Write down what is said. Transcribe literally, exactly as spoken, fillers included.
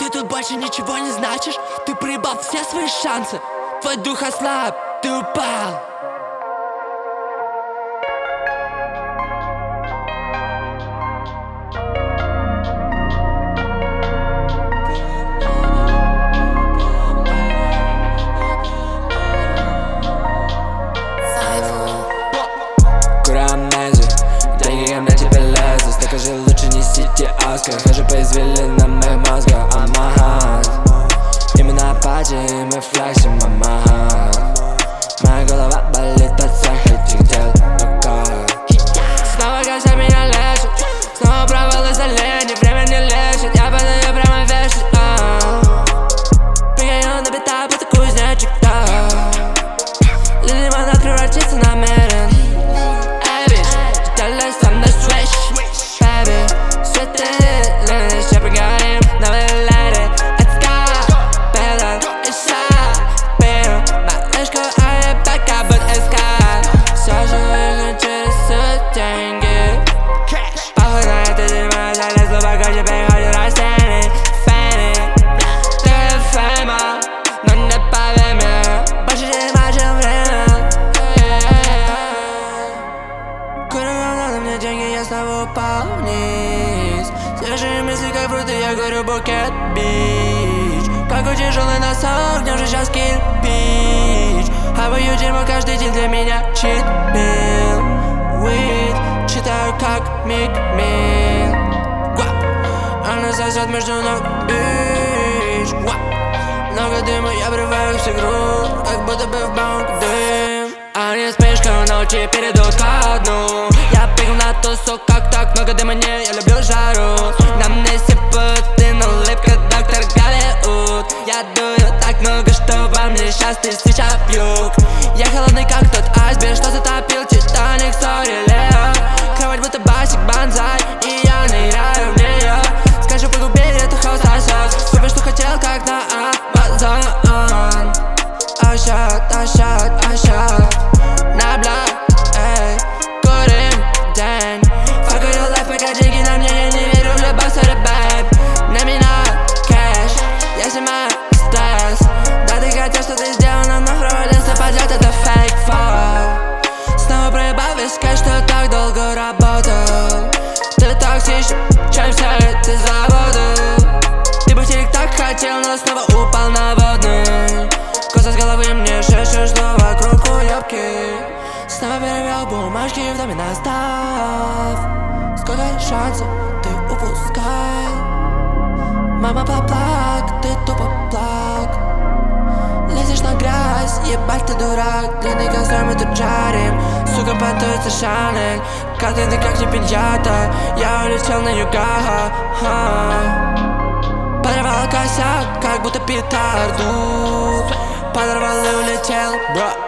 Ты тут больше ничего не значишь. Ты проебал все свои шансы. Твой дух ослаб, ты упал. Деньги ко мне тебе лезут, так же лучше несите Оскар. Хожу по извилинам моих мозгов, амахат. Именно пати, мы флексим, амахат. Моя голова болит от всех этих дел, но как? Снова глаза меня лечат, снова провалы за лень, время не лечит. Я подаю прямо вешать, прыгаю на бита, будто кузнечик, да. Лимонад превратится на мерен. Деньги, я снова упал вниз. Свежие мысли, как будто я горю букет бич. Какой тяжелый носок, где же сейчас кирпич. Хаваю дерьмо каждый день, для меня чит мил. Уит, читаю как Мик Мил. Она сосет между ног, бич. Много дыма, я врываюсь в игру, как будто бы в банк дым. Они вспышка ночи перейдут ко дну. Я прыгну на тусу, как так много дыма, не, я люблю жару. На мне сипут, ты улыбка, доктор Голливуд. Я дую так много, что во мне сейчас тысяча вьюг. Я холодный, как тот айсберг, что затопил Титаник, сори, Лео. Кровать будто басик банзай, и я ныряю в нее. Скажу, погуби, это хаос сосет. Купи, что хотел, как на Амазон. Ашат, ашат, ашат. На блок, эй, курим день. Fuck your life, пока деньги на мне, я не верю в любовь, sorry, babe. На меня кэш, я снимаю стресс. Да, ты хотел, что ты сделано, но провалился подряд, это фейк фол. Снова проебал весь кэш, что так долго работал. Ты токсичен, чем все эти заводы. Ты бы телек так хотел, но снова упал на водный. Коса с головы мне шешешь, что вокруг уебки. Снова перевел бумажки в доме настав. Сколько шансов ты упускал? Мама, поплак, ты тупо плак. Лезешь на грязь, ебать ты дурак. Длинный косой мы тут жарим. Сука, понтуется Шанель. Коты, ты как не пиньята. Я улетел на юга. Подорвал косяк, как будто петарду. Подорвал и улетел, бро.